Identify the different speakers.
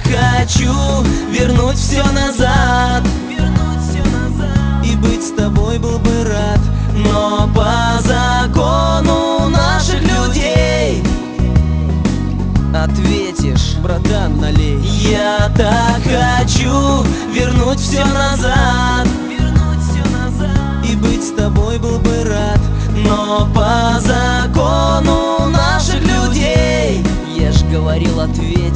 Speaker 1: хочу вернуть все назад, и быть с тобой был бы рад. Но по закону наших людей ответишь: братан, налей. Я так хочу вернуть все назад, и быть с тобой был бы рад. Но по закону наших людей, я ж говорил, ответишь.